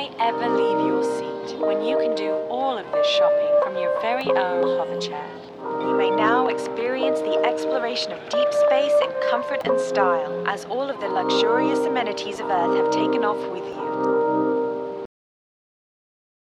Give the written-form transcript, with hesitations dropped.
Why ever leave your seat when you can do all of this shopping from your very own hover chair? You may now experience the exploration of deep space in comfort and style, as all of the luxurious amenities of Earth have taken off with you.